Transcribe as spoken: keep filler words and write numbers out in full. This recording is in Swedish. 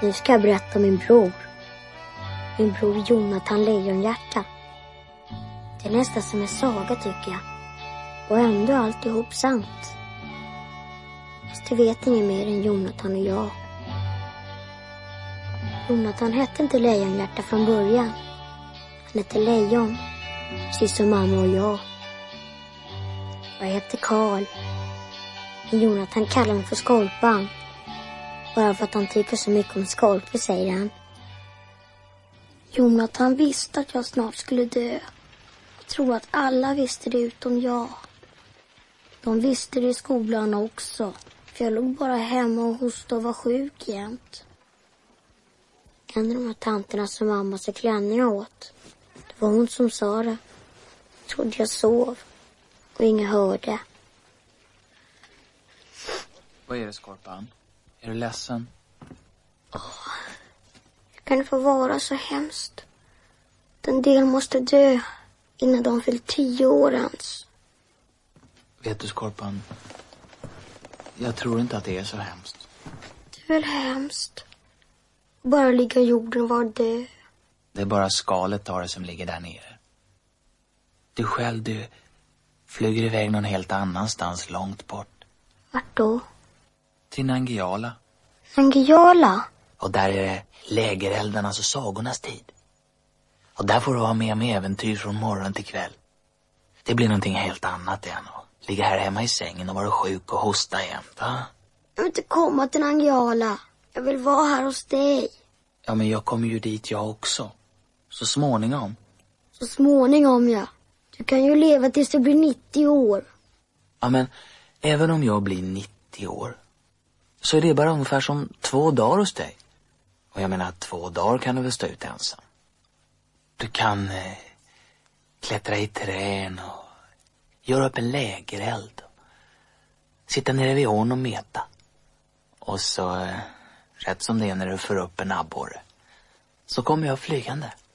Nu ska jag berätta om min bror. Min bror Jonathan Lejonhjärta. Det är nästan som en saga tycker jag. Och ändå alltihop sant. Fast det vet ingen mer än Jonathan och jag. Jonathan hette inte Lejonhjärta från början. Han hette Lejon. Precis som mamma och jag. Jag heter Karl. Men Jonathan kallar mig för Skorpan. Bara för att han tycker så mycket om skorpor, säger han. Jonathan visste att jag snart skulle dö. Jag tror att alla visste det utom jag. De visste det i skolan också. För jag låg bara hemma och hostade och var sjuk jämt. En av de här tanterna som mamma så klänningar åt. Det var hon som sa det. Jag trodde jag sov. Och ingen hörde. Vad är det, Skorpan? Är du ledsen? Åh, hur kan det få vara så hemskt? En del måste dö innan de fyllt tio år ens. Vet du, Skorpan? Jag tror inte att det är så hemskt. Det är väl hemskt. Bara ligga i jorden och vara död. Det är bara skalet av det som ligger där nere. Du själv, du flyger iväg någon helt annanstans långt bort. Vart då? Till Nangiala. Nangiala? Och där är det lägereldarnas och sagornas tid. Och där får du vara med om äventyr från morgon till kväll. Det blir någonting helt annat än att ligga här hemma i sängen och vara sjuk och hosta jämt, va? Jag vill inte komma till Nangiala. Jag vill vara här hos dig. Ja, men jag kommer ju dit jag också. Så småningom. Så småningom, ja. Du kan ju leva tills du blir nittio år. Ja, men även om jag blir nittio år så är det bara ungefär som två dagar hos dig. Och jag menar, två dagar kan du väl stå ut ensam. Du kan eh, klättra i trän och göra upp en lägereld. Sitta nere vid ån och meta. Och så, eh, rätt som det är när du får upp en abborre, så kommer jag flygande.